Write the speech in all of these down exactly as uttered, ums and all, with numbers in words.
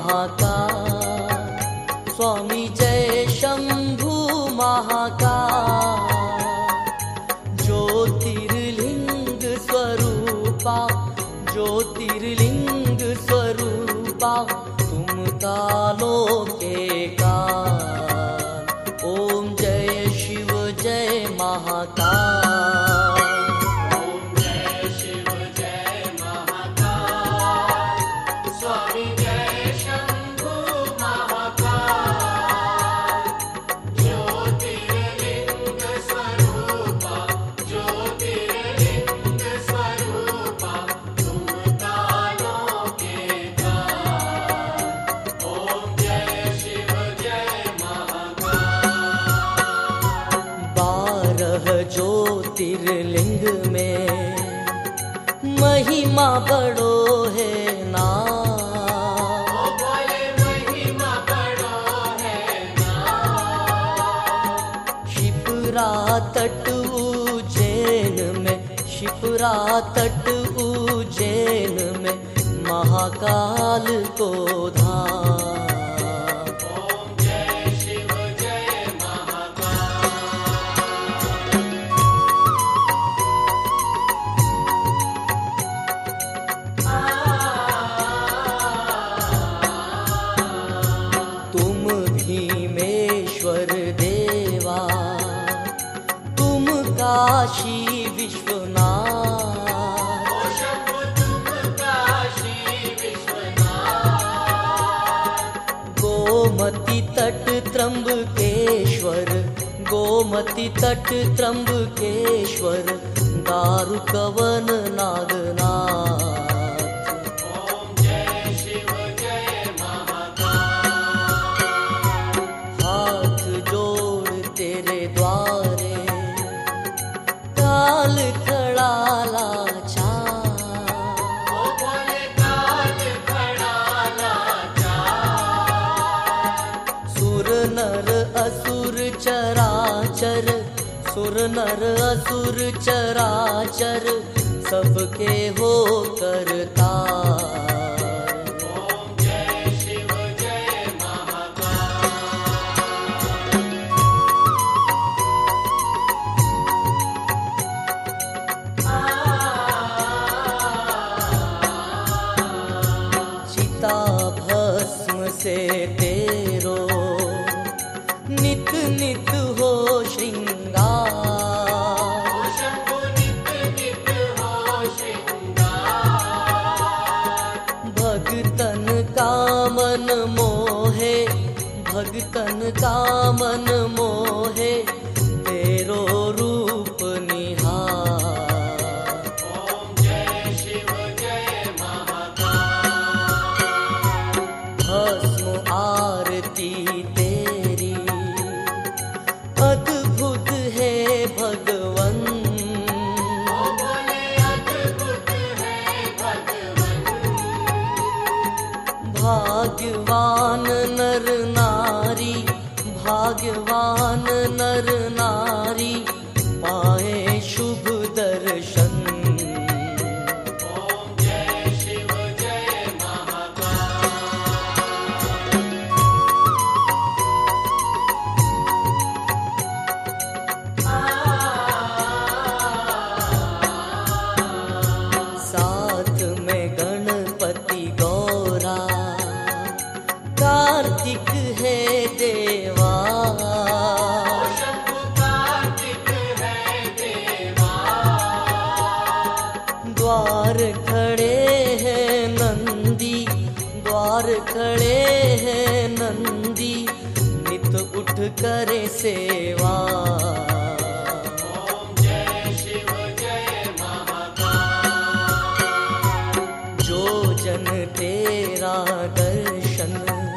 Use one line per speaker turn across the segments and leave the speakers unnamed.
महाकाल, स्वामी जय शंभु महाकाल। ज्योतिर्लिंग स्वरूपा, ज्योतिर्लिंग स्वरूपा, तुम कालों के काल। ओम जय शिव जय महाकाल। ज्योतिर्लिंग में महिमा बड़ो है नाम,
ओ बोले महिमा बड़ो है नाम।
शिप्रा तट उज्जैन में, शिप्रा तट उज्जैन में महाकाल को धाम। काशी विश्वनाथ,
ओ शंभु तुम काशी विश्वनाथ।
गोमती तट त्र्यंबकेश्वर, गोमती तट त्र्यंबकेश्वर, दारुकवन नागनाथ।
ओम जय शिव जय महाकाल।
हाथ जोड़ तेरे द्वारे काल खड़ा लाचार,
ओ बोले काल खड़ा लाचार।
सुर नर असुर चराचर, सुर नर असुर चराचर, सबके हो करता।
ओम जय शिव जय महाकाल।
भस्म से तेरो नित नित हो श्रृंगार,
ओ शंभु नित नित हो श्रृंगार।
भगतन का मन मोहे, भगतन का मन मोहे, तेरो रूप निहार।
ओम जय शिव जय महाकाल।
भस्म आरती तेरी अद्भुत है भगवन,
ओ बोले अद्भुत है भगवन।
भाग्यवान नर नारी, भाग्यवान नर नारी, पाए शुभ दर्शन।
ओम जय शिव जय महाकाल।
साथ में गणपति गौरा, कार्तिक है देवा,
ओ शंभु कार्तिक है देवा।
द्वार खड़े हैं नंदी, द्वार खड़े हैं नंदी, नित उठ करे सेवा।
ओम जय शिव जय महाकाल।
जो जन तेरा दर्शन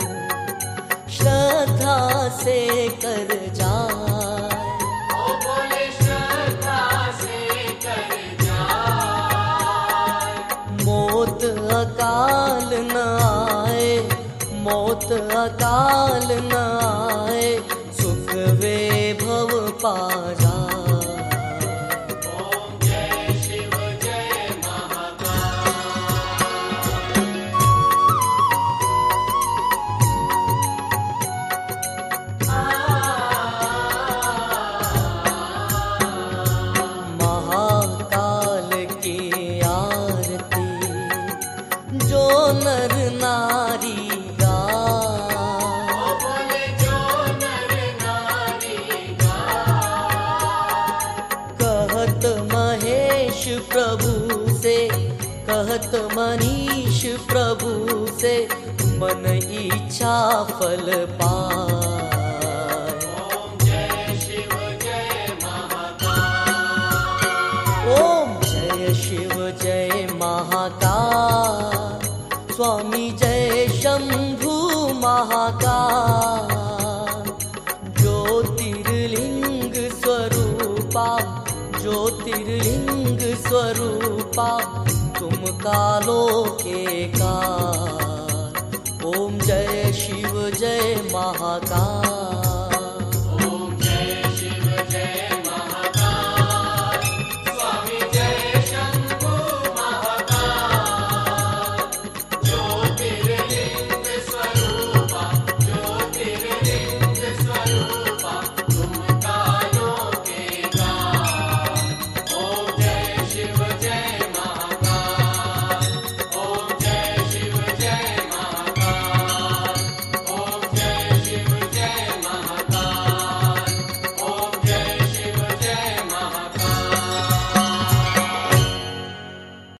श्रद्धा से कर जाए,
ओ बोले श्रद्धा से कर जाए।
मौत अकाल न आए, मौत अकाल न आए, सुख वैभव पा जाए।
ओम जय शिव जय महाकाल।
महेश प्रभु से, कहत मनीष प्रभु से, मन इच्छा फल पाए।
ओम जय शिव जय महाकाल।
ओम जय शिव जय महाकाल, स्वामी जय शंभु महाकाल। ज्योतिर्लिंग स्वरूपा, ज्योतिर्लिंग स्वरूपा, तुम कालों के काल। ओम जय शिव जय महाकाल।